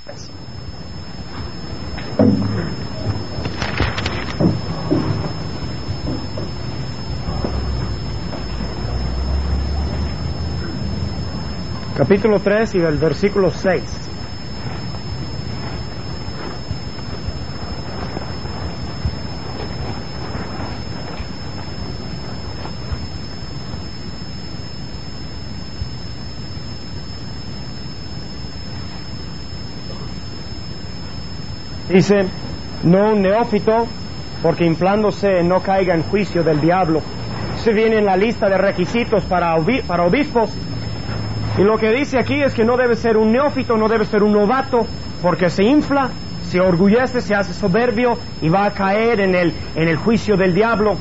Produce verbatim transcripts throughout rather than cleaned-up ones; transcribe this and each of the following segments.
Capítulo tres y el versículo seis. Dice, no un neófito, porque inflándose no caiga en juicio del diablo. Se viene en la lista de requisitos para, obi- para obispos. Y lo que dice aquí es que no debe ser un neófito, no debe ser un novato, porque se infla, se orgullece, se hace soberbio y va a caer en el, en el juicio del diablo.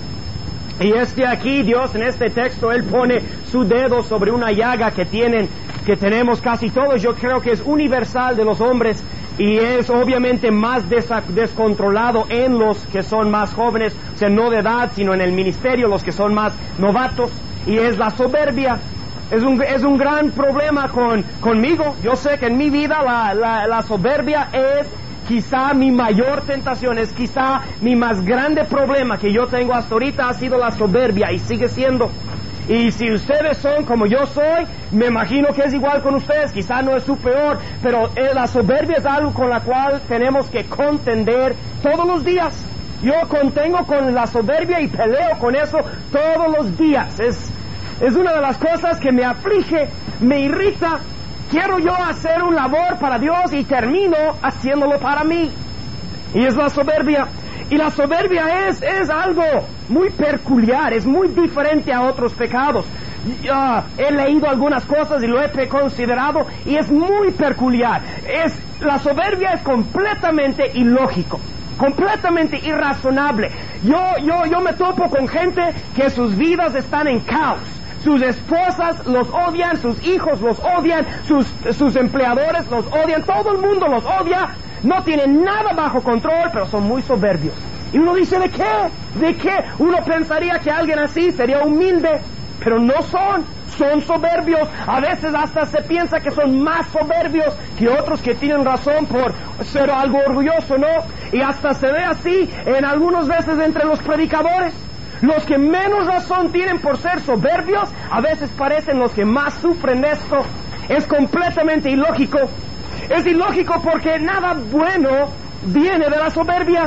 Y este aquí, Dios en este texto, Él pone su dedo sobre una llaga que tienen, que tenemos casi todos. Yo creo que es universal de los hombres y es obviamente más desa- descontrolado en los que son más jóvenes, o sea, no de edad, sino en el ministerio, los que son más novatos, y es la soberbia. Es un, es un gran problema con, conmigo. Yo sé que en mi vida la, la, la soberbia es quizá mi mayor tentación, es quizá mi más grande problema que yo tengo hasta ahorita ha sido la soberbia y sigue siendo. Y si ustedes son como yo soy, me imagino que es igual con ustedes, quizá no es su peor, pero eh, la soberbia es algo con la cual tenemos que contender todos los días. Yo contengo con la soberbia y peleo con eso todos los días. Es Es una de las cosas que me aflige, me irrita. Quiero yo hacer un labor para Dios y termino haciéndolo para mí. Y es la soberbia. Y la soberbia es, es algo muy peculiar, es muy diferente a otros pecados. Uh, he leído algunas cosas y lo he considerado y es muy peculiar. Es, la soberbia es completamente ilógico, completamente irrazonable. Yo, yo, yo me topo con gente que sus vidas están en caos. Sus esposas los odian, sus hijos los odian, sus, sus empleadores los odian, todo el mundo los odia, no tienen nada bajo control, pero son muy soberbios. Y uno dice, ¿de qué? ¿De qué? Uno pensaría que alguien así sería humilde, pero no son, son soberbios. A veces hasta se piensa que son más soberbios que otros que tienen razón por ser algo orgulloso, ¿no? Y hasta se ve así en algunas veces entre los predicadores. Los que menos razón tienen por ser soberbios, a veces parecen los que más sufren esto. Es completamente ilógico. Es ilógico porque nada bueno viene de la soberbia.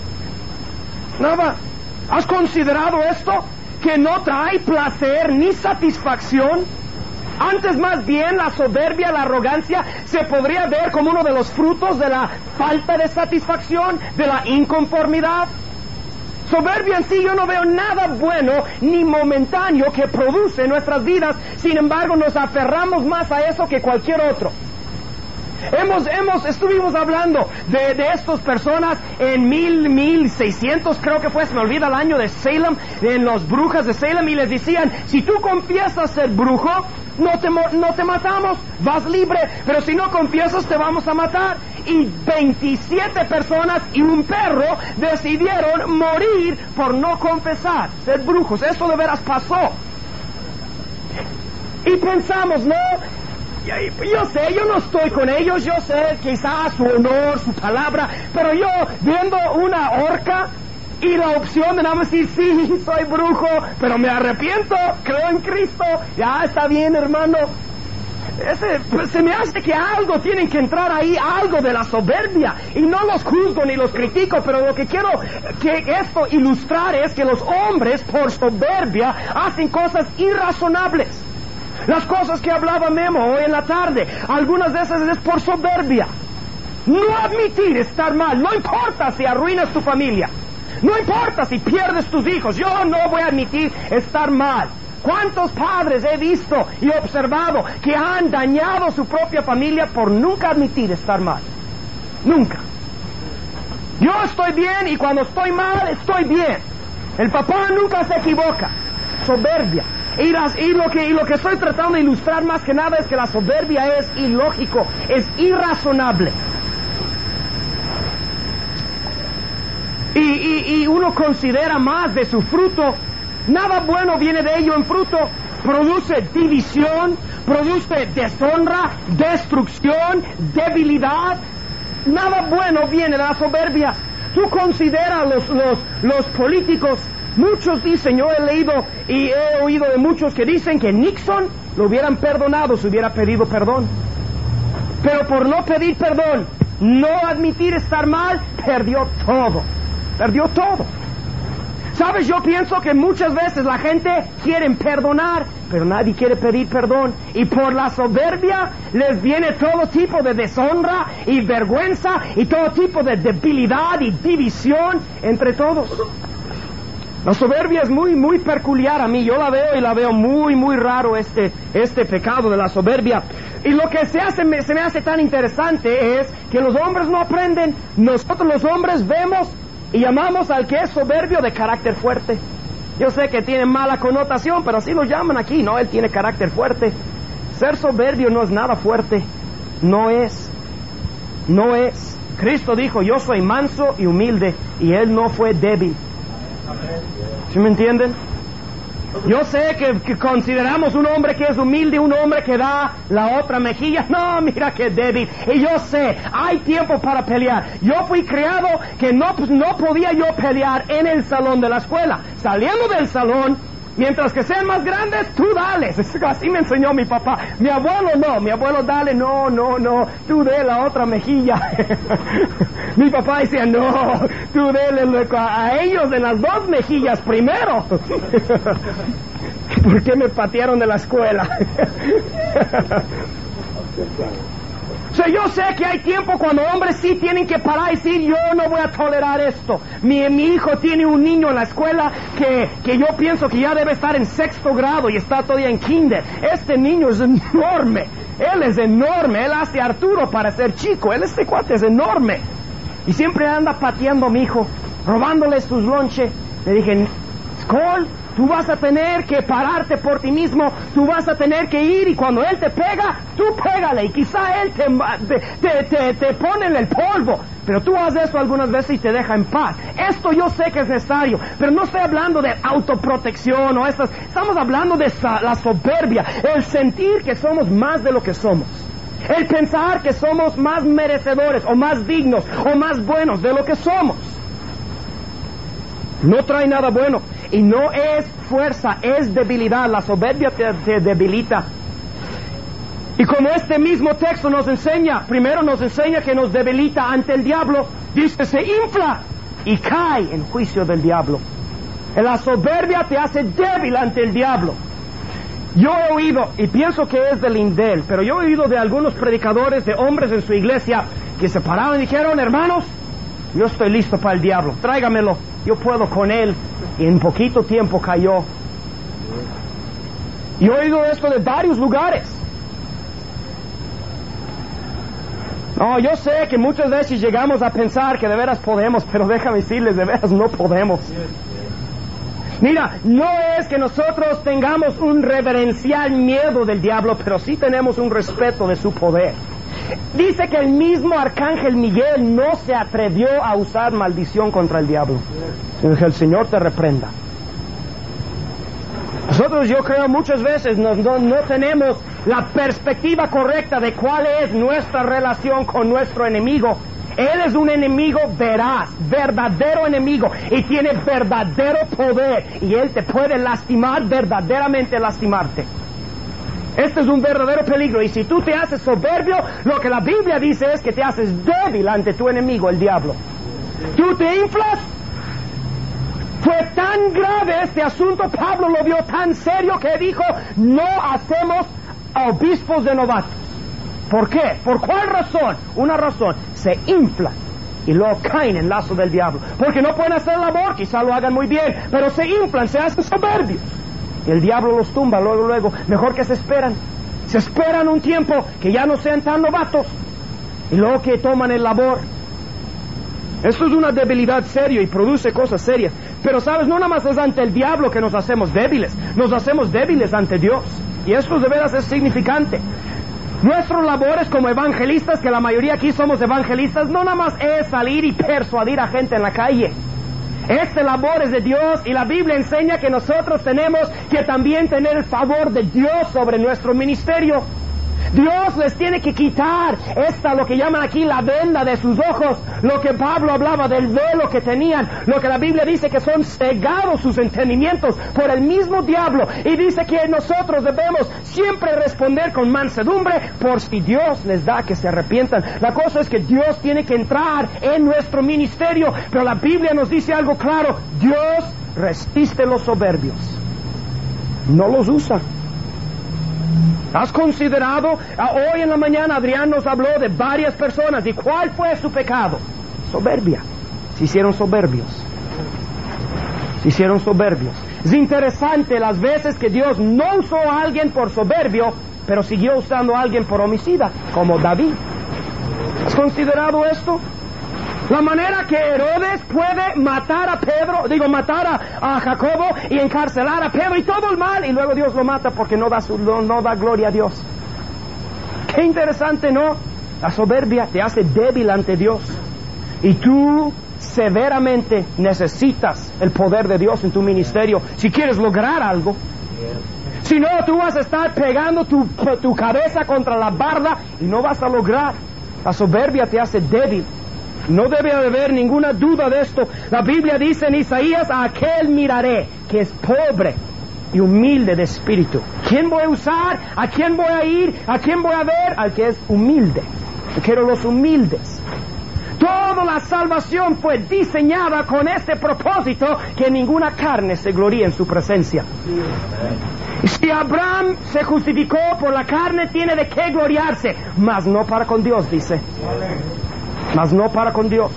Nada. ¿Has considerado esto? Que no trae placer ni satisfacción. Antes más bien la soberbia, la arrogancia, se podría ver como uno de los frutos de la falta de satisfacción, de la inconformidad. Soberbia en sí yo no veo nada bueno ni momentáneo que produce en nuestras vidas. Sin embargo, nos aferramos más a eso que cualquier otro. Hemos, hemos, estuvimos hablando de, de estas personas en mil, mil seiscientos, creo que fue, se me olvida el año de Salem, en los brujas de Salem, y les decían, si tú confiesas ser brujo, no te, no te matamos, vas libre, pero si no confiesas te vamos a matar. Y veintisiete personas y un perro decidieron morir por no confesar ser brujos. Eso de veras pasó. Y pensamos, ¿no? Yo sé, yo no estoy con ellos, yo sé quizás su honor, su palabra, pero yo viendo una horca y la opción de nada más decir, sí, soy brujo, pero me arrepiento, creo en Cristo, ya está bien, hermano. Ese, pues, se me hace que algo tienen que entrar ahí, algo de la soberbia, y no los juzgo ni los critico, pero lo que quiero que esto ilustrar es que los hombres por soberbia hacen cosas irrazonables. Las cosas que hablaba Memo hoy en la tarde, algunas de esas es por soberbia. No admitir estar mal, no importa si arruinas tu familia, no importa si pierdes tus hijos, yo no voy a admitir estar mal. ¿Cuántos padres he visto y observado que han dañado su propia familia por nunca admitir estar mal? Nunca. Yo estoy bien y cuando estoy mal, estoy bien. El papá nunca se equivoca. Soberbia. Y, las, y, lo que, y lo que estoy tratando de ilustrar más que nada es que la soberbia es ilógico, es irrazonable. Y, y, y uno considera más de su fruto. Nada bueno viene de ello en fruto. Produce división, produce deshonra, destrucción, debilidad. nada bueno viene de la soberbia. Tú considera los, los, los políticos. Muchos dicen, yo he leído y he oído de muchos que dicen que Nixon lo hubieran perdonado si hubiera pedido perdón. Pero por no pedir perdón, no admitir estar mal, perdió todo. Perdió todo. ¿Sabes? Yo pienso que muchas veces la gente quiere perdonar, pero nadie quiere pedir perdón. Y por la soberbia les viene todo tipo de deshonra y vergüenza y todo tipo de debilidad y división entre todos. La soberbia es muy, muy peculiar a mí. Yo la veo y la veo muy, muy raro este, este pecado de la soberbia. Y lo que se hace, me, se me hace tan interesante es que los hombres no aprenden. Nosotros los hombres vemos y llamamos al que es soberbio de carácter fuerte. Yo sé que tiene mala connotación, pero así lo llaman aquí, ¿no? Él tiene carácter fuerte. Ser soberbio no es nada fuerte. No es. No es. Cristo dijo, yo soy manso y humilde, y Él no fue débil. ¿Sí me entienden? Yo sé que, que consideramos un hombre que es humilde, un hombre que da la otra mejilla. No, mira que débil. Y yo sé, hay tiempo para pelear. Yo fui criado que no, pues, no podía yo pelear en el salón de la escuela. Saliendo del salón, mientras que sean más grandes, tú dales. Así me enseñó mi papá. Mi abuelo no, mi abuelo dale, no, no, no, tú de la otra mejilla. Mi papá decía, no, tú dele a ellos de las dos mejillas primero. ¿Por qué me patearon de la escuela? O sea, yo sé que hay tiempo cuando hombres sí tienen que parar y decir, yo no voy a tolerar esto. Mi, mi hijo tiene un niño en la escuela que, que yo pienso que ya debe estar en sexto grado y está todavía en kinder. Este niño es enorme. Él es enorme. Él hace a Arturo para ser chico. Él, este cuate, es enorme. Y siempre anda pateando a mi hijo, robándole sus lonches. Le dije, Cole, tú vas a tener que pararte por ti mismo, tú vas a tener que ir y cuando él te pega, tú pégale y quizá él te, te, te, te pone en el polvo, pero tú haces eso algunas veces y te deja en paz. Esto yo sé que es necesario, pero no estoy hablando de autoprotección o estas, estamos hablando de la soberbia, el sentir que somos más de lo que somos. El pensar que somos más merecedores o más dignos o más buenos de lo que somos. No trae nada bueno. Y no es fuerza, es debilidad. La soberbia te, te debilita. Y como este mismo texto nos enseña, primero nos enseña que nos debilita ante el diablo. Dice, se infla y cae en juicio del diablo. La soberbia te hace débil ante el diablo. Yo he oído, y pienso que es de Lindell, pero yo he oído de algunos predicadores, de hombres en su iglesia, que se pararon y dijeron, hermanos, yo estoy listo para el diablo, tráigamelo, yo puedo con él. Y en poquito tiempo cayó. Y he oído esto de varios lugares. No, yo sé que muchas veces llegamos a pensar que de veras podemos, pero déjame decirles, de veras no podemos. Mira, no es que nosotros tengamos un reverencial miedo del diablo, pero sí tenemos un respeto de su poder. Dice que el mismo arcángel Miguel no se atrevió a usar maldición contra el diablo. Que el Señor te reprenda. Nosotros, yo creo, muchas veces no, no, no tenemos la perspectiva correcta de cuál es nuestra relación con nuestro enemigo. Él es un enemigo veraz, verdadero enemigo, y tiene verdadero poder, y él te puede lastimar, verdaderamente lastimarte. Este es un verdadero peligro, y si tú te haces soberbio, lo que la Biblia dice es que te haces débil ante tu enemigo, el diablo. Tú te inflas. Fue tan grave este asunto, Pablo lo vio tan serio que dijo, no hacemos obispos de novatos. ¿Por qué? ¿Por cuál razón? Una razón, se inflan y luego caen en lazo del diablo. Porque no pueden hacer labor, quizá lo hagan muy bien, pero se inflan, se hacen soberbios. Y el diablo los tumba luego, luego. Mejor que se esperan. Se esperan un tiempo que ya no sean tan novatos. Y luego que toman el labor. Esto es una debilidad seria y produce cosas serias. Pero sabes, no nada más es ante el diablo que nos hacemos débiles. Nos hacemos débiles ante Dios. Y esto de veras es significante. Nuestros labores como evangelistas, que la mayoría aquí somos evangelistas, no nada más es salir y persuadir a gente en la calle. Este labor es de Dios y la Biblia enseña que nosotros tenemos que también tener el favor de Dios sobre nuestro ministerio. Dios les tiene que quitar esta, lo que llaman aquí la venda de sus ojos, lo que Pablo hablaba del velo que tenían, lo que la Biblia dice que son cegados sus entendimientos por el mismo diablo, y dice que nosotros debemos siempre responder con mansedumbre por si Dios les da que se arrepientan. La cosa es que Dios tiene que entrar en nuestro ministerio, pero la Biblia nos dice algo claro: Dios resiste los soberbios, no los usa. ¿Has considerado? Hoy en la mañana Adrián nos habló de varias personas. ¿Y cuál fue su pecado? Soberbia. Se hicieron soberbios. Se hicieron soberbios. Es interesante las veces que Dios no usó a alguien por soberbio, pero siguió usando a alguien por homicida, como David. ¿Has considerado esto? La manera que Herodes puede matar a Pedro, digo, matar a, a Jacobo y encarcelar a Pedro y todo el mal, y luego Dios lo mata porque no da, su, no, no da gloria a Dios. Qué interesante, ¿no? La soberbia te hace débil ante Dios, y tú severamente necesitas el poder de Dios en tu ministerio si quieres lograr algo. Si no, tú vas a estar pegando tu, tu cabeza contra la barda y no vas a lograr. La soberbia te hace débil. No debe haber ninguna duda de esto. La Biblia dice en Isaías: a aquel miraré que es pobre y humilde de espíritu. ¿Quién voy a usar? ¿A quién voy a ir? ¿A quién voy a ver? Al que es humilde. Yo quiero los humildes. Toda la salvación fue diseñada con este propósito, que ninguna carne se gloríe en su presencia. Si Abraham se justificó por la carne, tiene de qué gloriarse, mas no para con Dios, dice. Mas no para con Dios.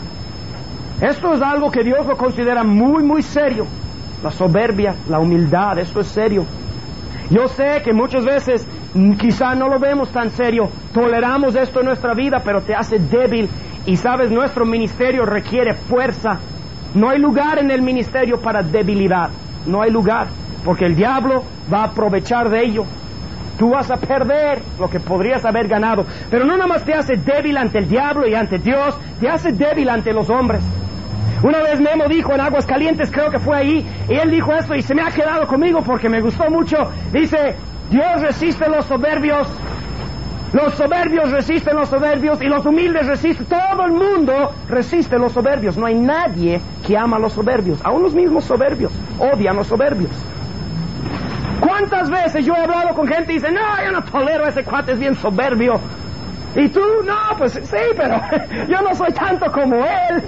Esto es algo que Dios lo considera muy, muy serio. La soberbia, la humildad, esto es serio. Yo sé que muchas veces quizá no lo vemos tan serio, toleramos esto en nuestra vida, pero te hace débil. Y sabes, nuestro ministerio requiere fuerza. No hay lugar en el ministerio para debilidad. No hay lugar, porque el diablo va a aprovechar de ello. Tú vas a perder lo que podrías haber ganado. Pero no nada más te hace débil ante el diablo y ante Dios, te hace débil ante los hombres. Una vez Memo dijo en Aguascalientes, creo que fue ahí, y él dijo esto y se me ha quedado conmigo porque me gustó mucho. Dice: Dios resiste los soberbios, los soberbios resisten los soberbios, y los humildes resisten. Todo el mundo resiste los soberbios. No hay nadie que ama a los soberbios. Aún los mismos soberbios odian los soberbios. ¿Cuántas veces yo he hablado con gente y dice: no, yo no tolero a ese cuate, es bien soberbio? Y tú: no, pues sí, pero yo no soy tanto como él.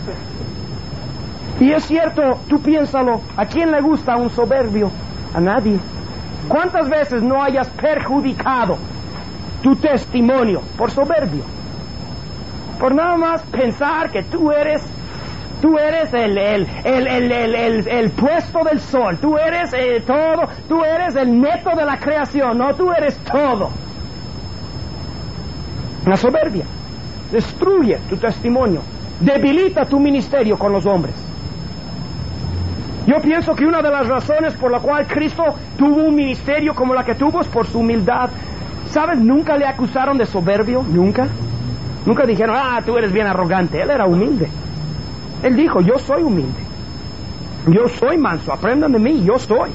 Y es cierto, tú piénsalo, ¿a quién le gusta un soberbio? A nadie. ¿Cuántas veces no hayas perjudicado tu testimonio por soberbio? Por nada más pensar que tú eres Tú eres el, el, el, el, el, el, el puesto del sol, tú eres eh, todo, tú eres el neto de la creación, no, tú eres todo. La soberbia destruye tu testimonio, debilita tu ministerio con los hombres. Yo pienso que una de las razones por la cual Cristo tuvo un ministerio como la que tuvo es por su humildad. ¿Sabes? Nunca le acusaron de soberbio, nunca. Nunca dijeron: ah, tú eres bien arrogante. Él era humilde. Él dijo: yo soy humilde, yo soy manso, aprendan de mí, yo soy.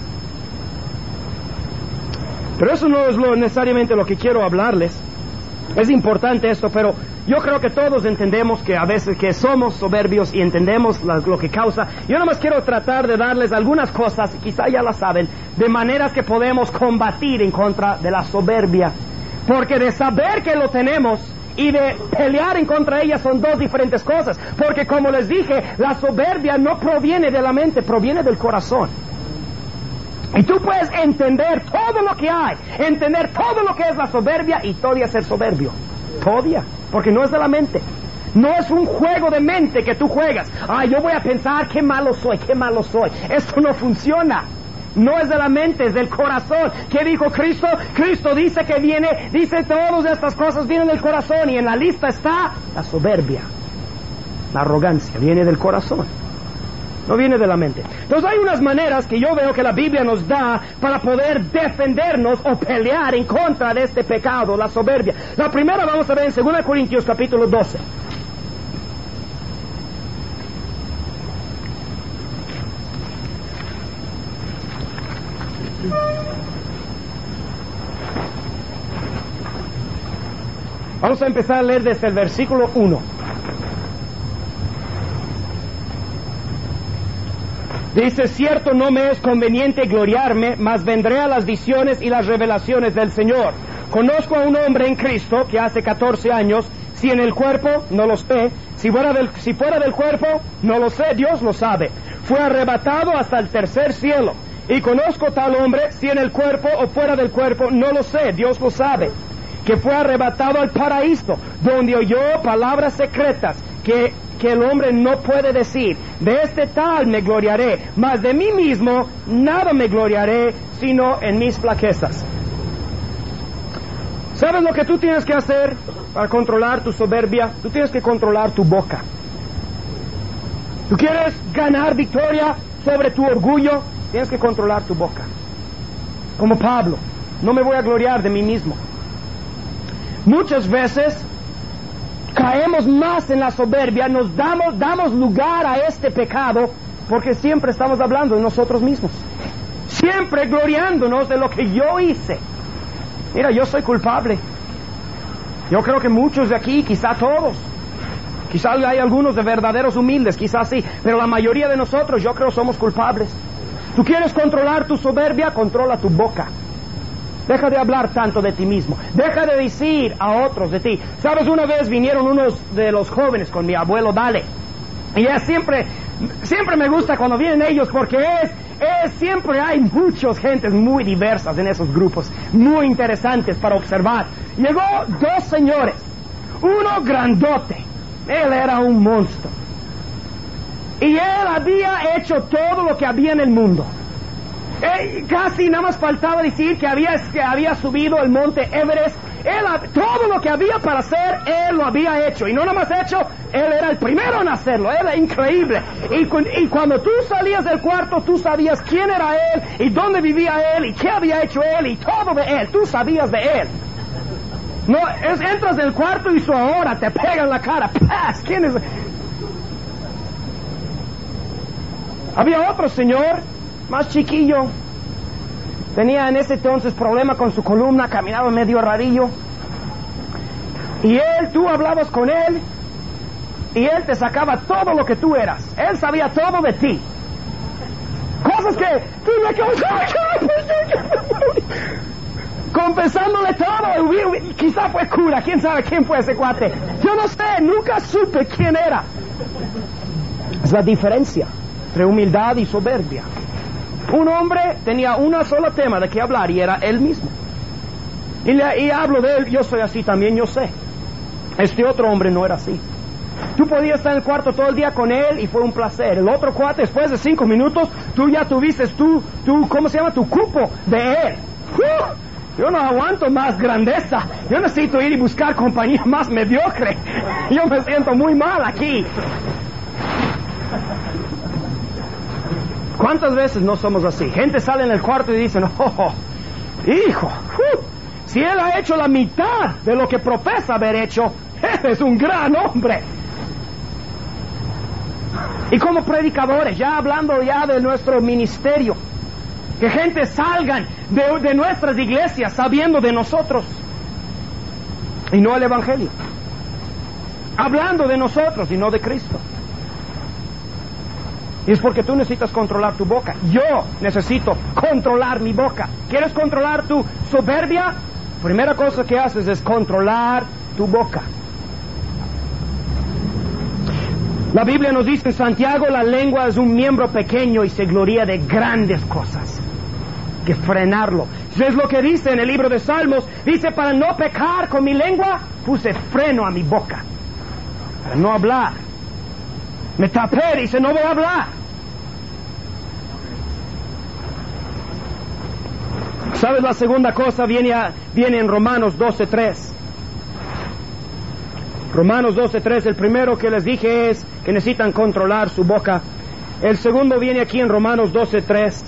Pero eso no es lo, necesariamente lo que quiero hablarles. Es importante esto, pero yo creo que todos entendemos que a veces que somos soberbios y entendemos la, lo que causa. Yo nada más quiero tratar de darles algunas cosas, quizá ya las saben, de maneras que podemos combatir en contra de la soberbia. Porque de saber que lo tenemos y de pelear en contra de ella son dos diferentes cosas. Porque como les dije, la soberbia no proviene de la mente, proviene del corazón. Y tú puedes entender todo lo que hay, entender todo lo que es la soberbia y todavía ser soberbio. Todavía, porque no es de la mente. No es un juego de mente que tú juegas. Ah, yo voy a pensar qué malo soy, qué malo soy. Esto no funciona. No es de la mente, es del corazón. ¿Qué dijo Cristo? Cristo dice que viene, dice todas estas cosas vienen del corazón, y en la lista está la soberbia, la arrogancia, viene del corazón, no viene de la mente. Entonces hay unas maneras que yo veo que la Biblia nos da para poder defendernos o pelear en contra de este pecado, la soberbia. La primera vamos a ver en segunda Corintios capítulo doce. Vamos a empezar a leer desde el versículo uno. Dice, cierto no me es conveniente gloriarme, mas vendré a las visiones y las revelaciones del Señor. Conozco a un hombre en Cristo que hace catorce años, si en el cuerpo, no lo sé, si fuera del, si fuera del cuerpo, no lo sé, Dios lo sabe. Fue arrebatado hasta el tercer cielo. Y conozco tal hombre, si en el cuerpo o fuera del cuerpo, no lo sé, Dios lo sabe. Que fue arrebatado al paraíso, donde oyó palabras secretas que, que el hombre no puede decir. De este tal me gloriaré, mas de mí mismo nada me gloriaré, sino en mis flaquezas. ¿Sabes lo que tú tienes que hacer para controlar tu soberbia? Tú tienes que controlar tu boca. ¿Tú quieres ganar victoria sobre tu orgullo? Tienes que controlar tu boca. Como Pablo, no me voy a gloriar de mí mismo. Muchas veces caemos más en la soberbia, nos damos, damos lugar a este pecado porque siempre estamos hablando de nosotros mismos. Siempre gloriándonos de lo que yo hice. Mira, yo soy culpable. Yo creo que muchos de aquí, quizá todos, quizá hay algunos de verdaderos humildes, quizás sí, pero la mayoría de nosotros yo creo somos culpables. ¿Tú quieres controlar tu soberbia? Controla tu boca. Deja de hablar tanto de ti mismo. Deja de decir a otros de ti. ¿Sabes? Una vez vinieron unos de los jóvenes con mi abuelo Dale. Y es siempre, siempre me gusta cuando vienen ellos porque es, es siempre hay muchas gentes muy diversas en esos grupos, muy interesantes para observar. Llegó dos señores, uno grandote, él era un monstruo. Y él había hecho todo lo que había en el mundo. Eh, casi nada más faltaba decir que había, que había subido el monte Everest. Él, todo lo que había para hacer, él lo había hecho. Y no nada más hecho, él era el primero en hacerlo. Era increíble. Y, y cuando tú salías del cuarto, tú sabías quién era él, y dónde vivía él, y qué había hecho él, y todo de él. Tú sabías de él. No, es, entras del cuarto y su ahora te pega en la cara. ¡Paz! ¿Quién es? Había otro señor, más chiquillo. Tenía en ese entonces problema con su columna, caminaba medio rarillo. Y él, tú hablabas con él, y él te sacaba todo lo que tú eras. Él sabía todo de ti. Cosas que tú le confesándole todo. Quizá fue cura, quién sabe quién fue ese cuate. Yo no sé, nunca supe quién era. Es la diferencia entre humildad y soberbia. Un hombre tenía una sola tema de qué hablar y era él mismo. Y, le, y hablo de él, yo soy así también, yo sé. Este otro hombre no era así. Tú podías estar en el cuarto todo el día con él y fue un placer. El otro cuate, después de cinco minutos, tú ya tuviste tu, tu, ¿cómo se llama? Tu cupo de él. ¡Uh! Yo no aguanto más grandeza. Yo necesito ir y buscar compañía más mediocre. Yo me siento muy mal aquí. ¿Cuántas veces no somos así? Gente sale en el cuarto y dicen, oh, hijo, uh, si él ha hecho la mitad de lo que profesa haber hecho, ese es un gran hombre. Y como predicadores, ya hablando ya de nuestro ministerio, que gente salgan de, de nuestras iglesias sabiendo de nosotros y no el evangelio, hablando de nosotros y no de Cristo. Y es porque tú necesitas controlar tu boca. Yo necesito controlar mi boca. ¿Quieres controlar tu soberbia? Primera cosa que haces es controlar tu boca. La Biblia nos dice en Santiago, la lengua es un miembro pequeño y se gloría de grandes cosas. Hay que frenarlo. Es lo que dice en el libro de Salmos. Dice, para no pecar con mi lengua, puse freno a mi boca. Para no hablar. Me tapé, dice, no voy a hablar. ¿Sabes? La segunda cosa viene, a, viene en Romanos doce tres. Romanos doce tres, el primero que les dije es que necesitan controlar su boca. El segundo viene aquí en Romanos doce tres.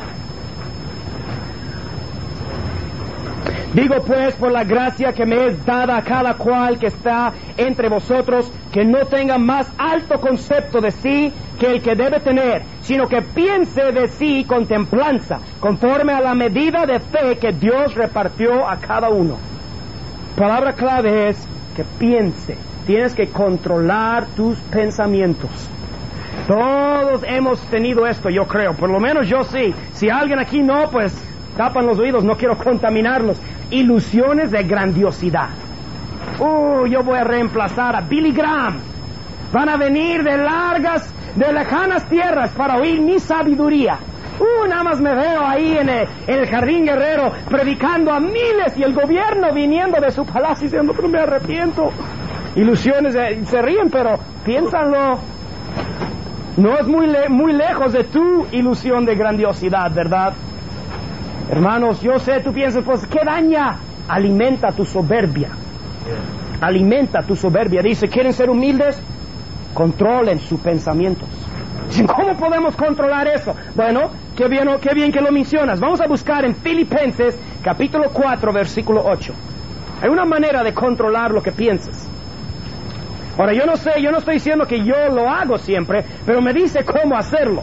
Digo pues, por la gracia que me es dada a cada cual que está entre vosotros, que no tenga más alto concepto de sí que el que debe tener, sino que piense de sí con templanza, conforme a la medida de fe que Dios repartió a cada uno. Palabra clave es que piense. Tienes que controlar tus pensamientos. Todos hemos tenido esto, yo creo. Por lo menos yo sí. Si alguien aquí no, pues tapan los oídos, no quiero contaminarlos. Ilusiones de grandiosidad. Uh, yo voy a reemplazar a Billy Graham. Van a venir de largas, de lejanas tierras para oír mi sabiduría. Uh, nada más me veo ahí en el, en el Jardín Guerrero predicando a miles y el gobierno viniendo de su palacio diciendo, pero me arrepiento. Ilusiones, de, se ríen, pero piénsanlo. No es muy, le, muy lejos de tu ilusión de grandiosidad, ¿verdad? Hermanos, yo sé, tú piensas, pues, ¿qué daña? Alimenta tu soberbia. Alimenta tu soberbia. Dice, ¿quieren ser humildes? Controlen sus pensamientos. ¿Cómo podemos controlar eso? Bueno, qué bien, qué bien que lo mencionas. Vamos a buscar en Filipenses capítulo cuatro, versículo ocho. Hay una manera de controlar lo que piensas. Ahora, yo no sé, yo no estoy diciendo que yo lo hago siempre, pero me dice cómo hacerlo.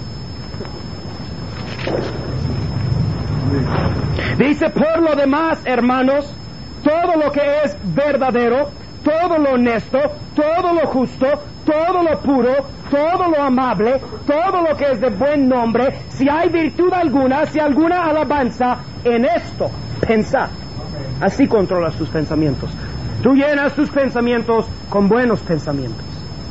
Dice, por lo demás, hermanos, todo lo que es verdadero, todo lo honesto, todo lo justo, todo lo puro, todo lo amable, todo lo que es de buen nombre, si hay virtud alguna, si alguna alabanza, en esto pensad. Así controlas tus pensamientos. Tú llenas tus pensamientos con buenos pensamientos.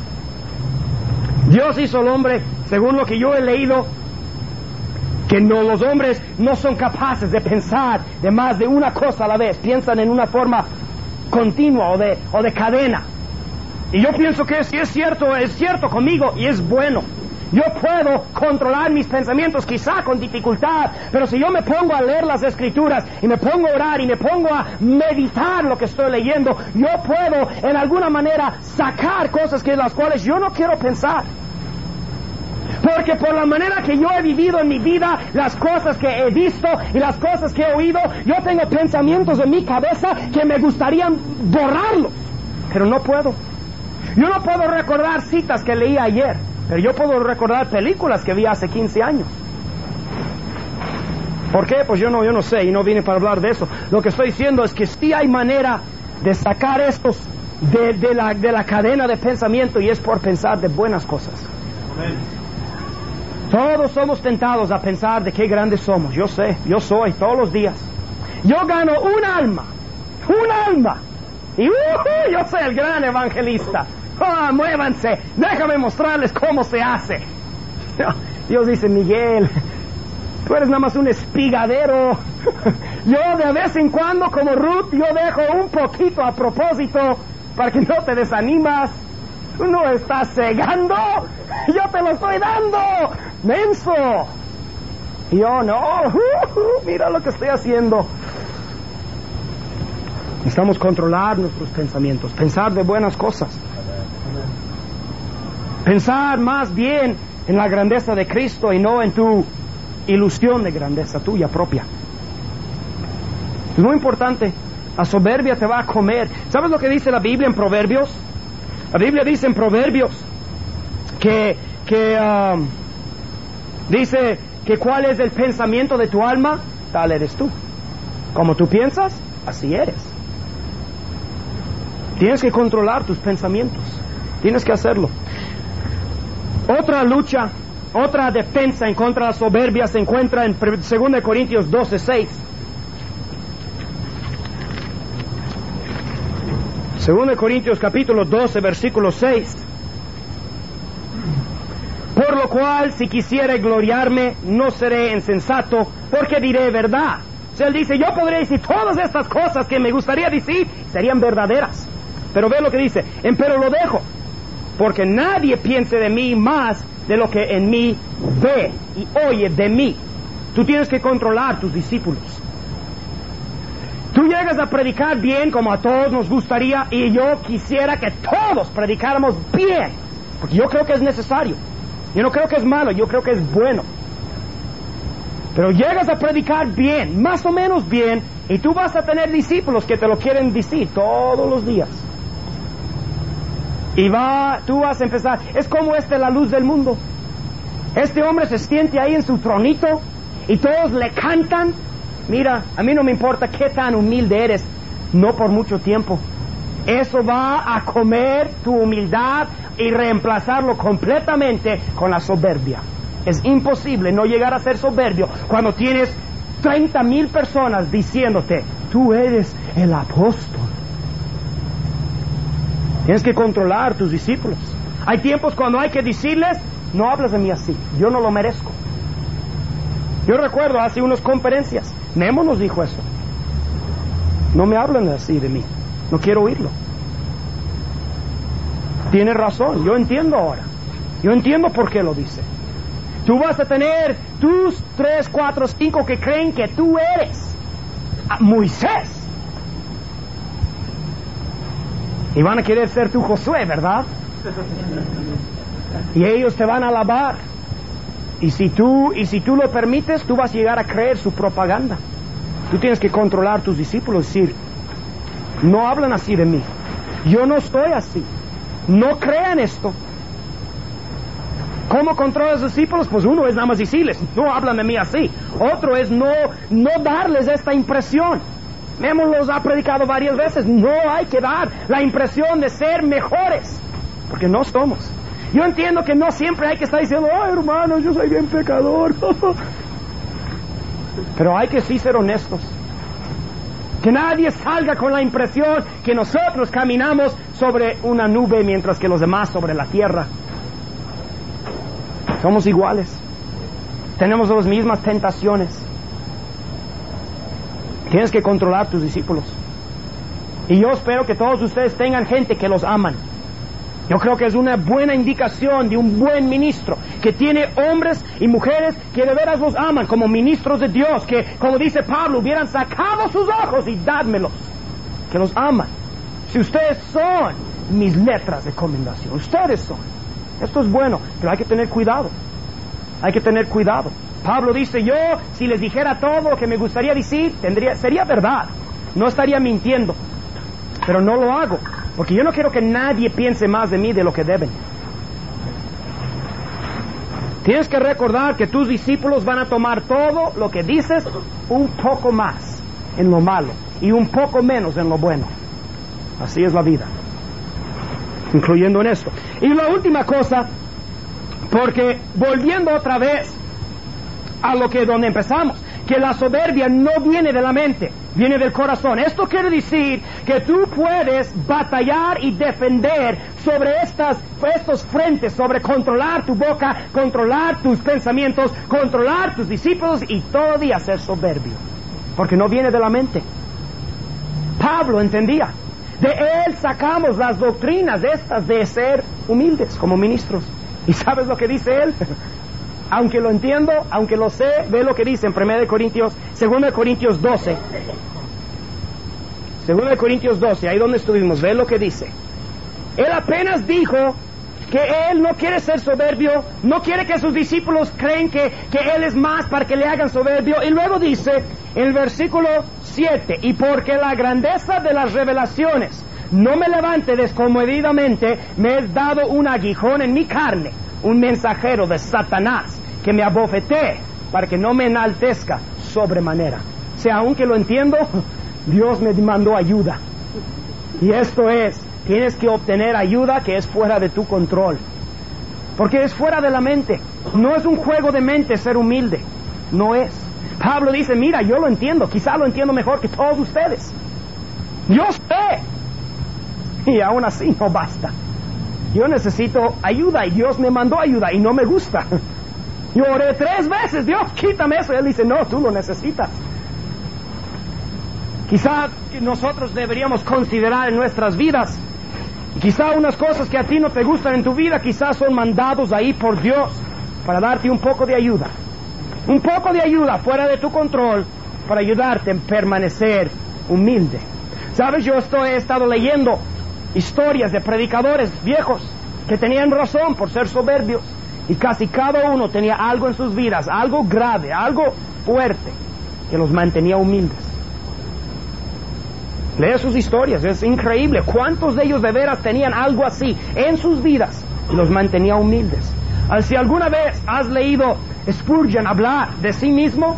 Dios hizo al hombre, según lo que yo he leído, que no, los hombres no son capaces de pensar de más de una cosa a la vez. Piensan en una forma continua o de, o de cadena. Y yo pienso que si es cierto, es cierto conmigo y es bueno. Yo puedo controlar mis pensamientos, quizá con dificultad, pero si yo me pongo a leer las Escrituras y me pongo a orar y me pongo a meditar lo que estoy leyendo, yo puedo en alguna manera sacar cosas que las cuales yo no quiero pensar. Porque por la manera que yo he vivido en mi vida, las cosas que he visto y las cosas que he oído, yo tengo pensamientos en mi cabeza que me gustaría borrarlos, pero no puedo. Yo no puedo recordar citas que leí ayer, pero yo puedo recordar películas que vi hace quince años. ¿Por qué? Pues yo no, yo no sé y no vine para hablar de eso. Lo que estoy diciendo es que sí hay manera de sacar estos de, de, la, de la cadena de pensamiento, y es por pensar de buenas cosas. Amén. Todos somos tentados a pensar de qué grandes somos. Yo sé, yo soy todos los días. Yo gano un alma, un alma. Y uh, yo soy el gran evangelista. Oh, muévanse, déjame mostrarles cómo se hace. Dios dice, Miguel, tú eres nada más un espigadero. Yo de vez en cuando, como Ruth, yo dejo un poquito a propósito para que no te desanimas. Tú no estás cegando, yo te lo estoy dando, menso. Y yo no, uh, uh, mira lo que estoy haciendo. Necesitamos controlar nuestros pensamientos, pensar de buenas cosas. Pensar más bien en la grandeza de Cristo y no en tu ilusión de grandeza tuya propia. Es muy importante. La soberbia te va a comer. ¿Sabes lo que dice la Biblia en Proverbios? La Biblia dice en Proverbios que, que um, dice que cuál es el pensamiento de tu alma, tal eres tú. Como tú piensas, así eres. Tienes que controlar tus pensamientos. Tienes que hacerlo. Otra lucha, otra defensa en contra de la soberbia se encuentra en dos Corintios doce, seis. dos Corintios capítulo doce, versículo seis. Por lo cual, si quisiere gloriarme, no seré insensato, porque diré verdad. O sea, él dice, yo podría decir todas estas cosas que me gustaría decir, serían verdaderas. Pero ve lo que dice, empero lo dejo, porque nadie piense de mí más de lo que en mí ve y oye de mí. Tú tienes que controlar tus discípulos. Tú llegas a predicar bien como a todos nos gustaría, y yo quisiera que todos predicáramos bien, porque yo creo que es necesario. Yo no creo que es malo, yo creo que es bueno. Pero llegas a predicar bien, más o menos bien, y tú vas a tener discípulos que te lo quieren decir todos los días. Y va, tú vas a empezar, es como este la luz del mundo. Este hombre se siente ahí en su tronito y todos le cantan. Mira, a mí no me importa qué tan humilde eres, no por mucho tiempo. Eso va a comer tu humildad y reemplazarlo completamente con la soberbia. Es imposible no llegar a ser soberbio cuando tienes treinta mil personas diciéndote, tú eres el apóstol. Tienes que controlar tus discípulos. Hay tiempos cuando hay que decirles, no hables de mí así, yo no lo merezco. Yo recuerdo hace unas conferencias, Memo nos dijo eso. No me hablen así de mí, no quiero oírlo. Tiene razón, yo entiendo ahora. Yo entiendo por qué lo dice. Tú vas a tener tus tres, cuatro, cinco que creen que tú eres Moisés. Y van a querer ser tu Josué, ¿verdad? Y ellos te van a alabar. Y si tú, y si tú lo permites, tú vas a llegar a creer su propaganda. Tú tienes que controlar tus discípulos y decir, no hablan así de mí. Yo no estoy así. No crean esto. ¿Cómo controlas a los discípulos? Pues uno es nada más decirles, no hablan de mí así. Otro es no, no darles esta impresión. Hemos los ha predicado varias veces. No hay que dar la impresión de ser mejores, porque no somos. Yo entiendo que no siempre hay que estar diciendo, oh hermano, yo soy bien pecador. Pero hay que sí ser honestos. Que nadie salga con la impresión que nosotros caminamos sobre una nube mientras que los demás sobre la tierra. Somos iguales. Tenemos las mismas tentaciones. Tienes que controlar tus discípulos. Y yo espero que todos ustedes tengan gente que los aman. Yo creo que es una buena indicación de un buen ministro, que tiene hombres y mujeres que de veras los aman como ministros de Dios, que, como dice Pablo, hubieran sacado sus ojos y dádmelos, que los aman. Si ustedes son mis letras de recomendación, ustedes son. Esto es bueno, pero hay que tener cuidado. Hay que tener cuidado. Pablo dice, yo, si les dijera todo lo que me gustaría decir, tendría, sería verdad. No estaría mintiendo. Pero no lo hago, porque yo no quiero que nadie piense más de mí de lo que deben. Tienes que recordar que tus discípulos van a tomar todo lo que dices un poco más en lo malo y un poco menos en lo bueno. Así es la vida, incluyendo en esto. Y la última cosa, porque volviendo otra vez a lo que donde empezamos, que la soberbia no viene de la mente, viene del corazón. Esto quiere decir que tú puedes batallar y defender sobre estas, estos frentes, sobre controlar tu boca, controlar tus pensamientos, controlar tus discípulos y todavía ser soberbio, porque no viene de la mente. Pablo entendía, de él sacamos las doctrinas estas de ser humildes como ministros. ¿Y sabes lo que dice él? Aunque lo entiendo, aunque lo sé, ve lo que dice en primera de Corintios, segunda de Corintios doce. segunda de Corintios doce, ahí donde estuvimos, ve lo que dice. Él apenas dijo que él no quiere ser soberbio, no quiere que sus discípulos creen que, que él es más para que le hagan soberbio. Y luego dice, en el versículo siete, y porque la grandeza de las revelaciones no me levante descomedidamente, me es dado un aguijón en mi carne, un mensajero de Satanás, que me abofetee para que no me enaltezca sobremanera. O sea, aunque lo entiendo, Dios me mandó ayuda. Y esto es, tienes que obtener ayuda que es fuera de tu control, porque es fuera de la mente. No es un juego de mente ser humilde, no es. Pablo dice, mira, yo lo entiendo, quizá lo entiendo mejor que todos ustedes, yo sé, y aún así no basta. Yo necesito ayuda y Dios me mandó ayuda y no me gusta. Yo oré tres veces, Dios, quítame eso. Y Él dice, no, tú lo necesitas. Quizá nosotros deberíamos considerar en nuestras vidas, quizá unas cosas que a ti no te gustan en tu vida, quizás son mandados ahí por Dios para darte un poco de ayuda. Un poco de ayuda fuera de tu control para ayudarte a permanecer humilde. Sabes, yo estoy, he estado leyendo historias de predicadores viejos que tenían razón por ser soberbios, y casi cada uno tenía algo en sus vidas, algo grave, algo fuerte, que los mantenía humildes. Lee sus historias, es increíble cuántos de ellos de veras tenían algo así en sus vidas y los mantenía humildes. Si alguna vez has leído Spurgeon hablar de sí mismo,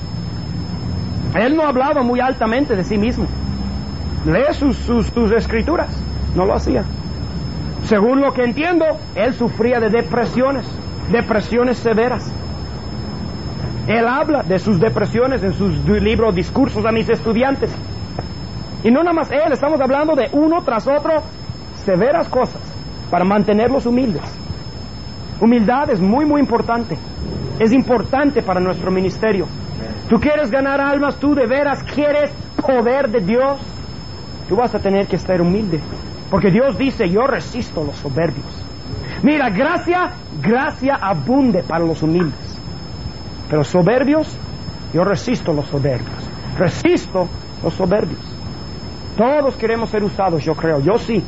él no hablaba muy altamente de sí mismo. Lee sus, sus, sus escrituras. No lo hacía. Según lo que entiendo, él sufría de depresiones, depresiones severas. Él habla de sus depresiones en sus libros Discursos a mis estudiantes. Y no nada más él, estamos hablando de uno tras otro, severas cosas para mantenerlos humildes. Humildad es muy muy importante. Es importante para nuestro ministerio. Tú quieres ganar almas, tú de veras quieres poder de Dios, tú vas a tener que estar humilde. Porque Dios dice, yo resisto los soberbios. Mira, gracia, gracia abunde para los humildes. Pero soberbios, yo resisto los soberbios. Resisto los soberbios. Todos queremos ser usados, yo creo, yo sí.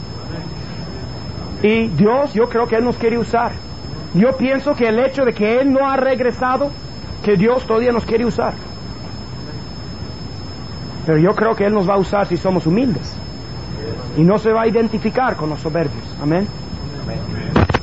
Y Dios, yo creo que Él nos quiere usar. Yo pienso que el hecho de que Él no ha regresado, que Dios todavía nos quiere usar. Pero yo creo que Él nos va a usar si somos humildes. Y no se va a identificar con los soberbios. Amén. Amén.